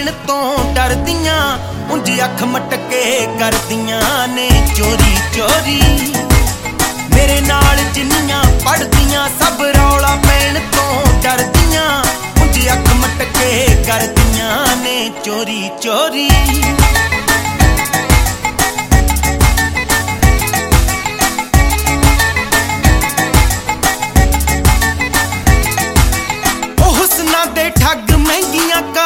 पैण तो डरदियां उंज अख मटके करदियां ने चोरी चोरी। मेरे नाल जिन्नियां पढ़दियां सब रौला पैण तो डरदियां उंज अख मटके करदियां ने चोरी चोरी।